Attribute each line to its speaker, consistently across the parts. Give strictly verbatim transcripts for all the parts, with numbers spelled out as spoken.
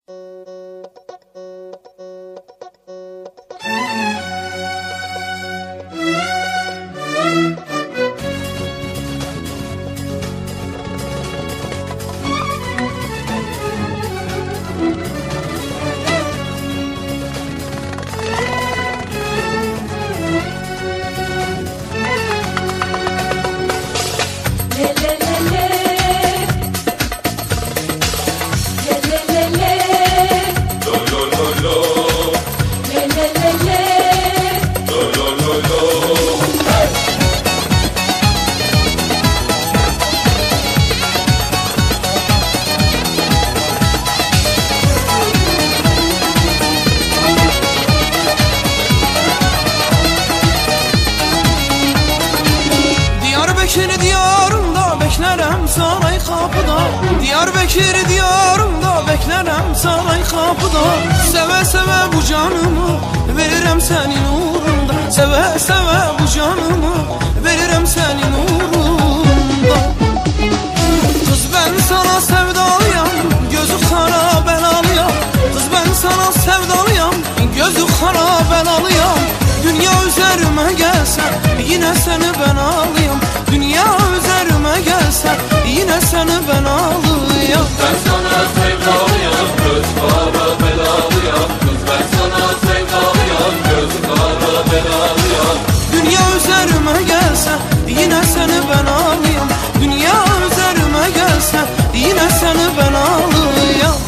Speaker 1: Diyarbakır diyarında beklerim saray kapıda. Diyarbakır diyarında beklerim saray kapıda. Seve seve bu canımı veririm senin uğrunda. Seve seve bu canımı veririm senin uğrunda. Kız ben sana sevdalıyam, gözü kara belalıyam. Kız ben sana sevdalıyam, gözü kara belalıyam. Dünya üzerime gelse yine seni ben alayım. Dünya üzerime gelse yine seni ben alayım.
Speaker 2: Ben sana sevdalıyam, göz kara belalıyam. Kız ben sana sevdalıyam, göz kara belalıyam.
Speaker 1: Dünya üzerime gelse yine seni ben alayım. Dünya üzerime gelse yine seni ben alayım.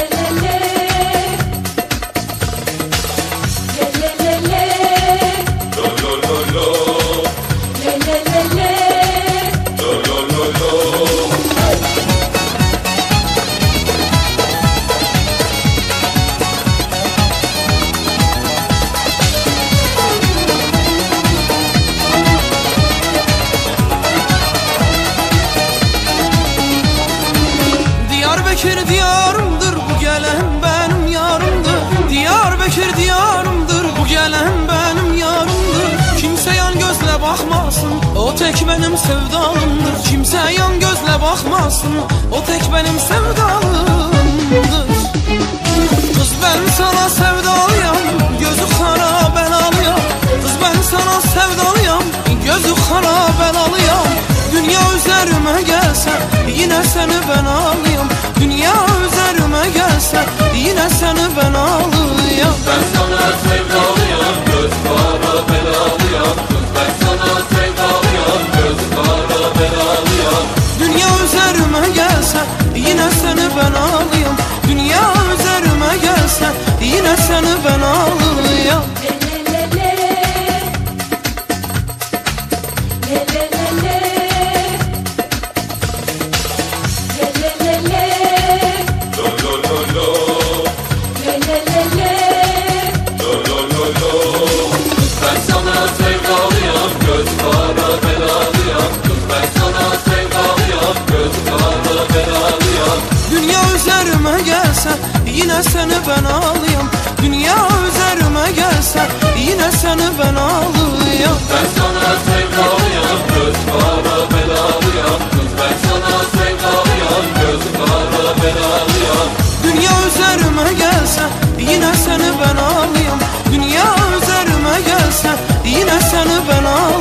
Speaker 1: Diyarbakır diyarımdır bu gelen benim yarımdır. Diyarbakır diyarımdır bu gelen benim yarımdır. Kimse yan gözle bakmasın, o tek benim sevdalımdır. Kimse yan gözle bakmasın, o tek benim sevdalımdır. Kız ben sana sevdalıyam, gözü kara belalıyam. Kız ben sana sevdalıyam, gözü kara belalıyam. Dünya üzerime gelse yine seni ben alayım. Dünya üzerime gelse yine seni ben alayım.
Speaker 2: Ben sana sevdalıyam, göz kara belalıyam. Kız ben sana sevdalıyam, göz kara belalıyam.
Speaker 1: Dünya üzerime gelse yine seni ben alayım. Dünya üzerime gelse yine seni ben alayım.
Speaker 2: Ben sana sevdalıyam, göz kara belalıyam. Kız ben sana sevdalıyam, göz kara belalıyam.
Speaker 1: Dünya üzerime gelse yine seni ben alayım. Dünya üzerime gelse yine seni ben alayım.
Speaker 2: Ben sana sevdalıyam, göz kara belalıyam. Kız ben sana sevdalıyam, göz kara belalıyam.
Speaker 1: Dünya üzerime gelse yine seni ben alayım. Dünya üzerime gelse yine seni ben alayım.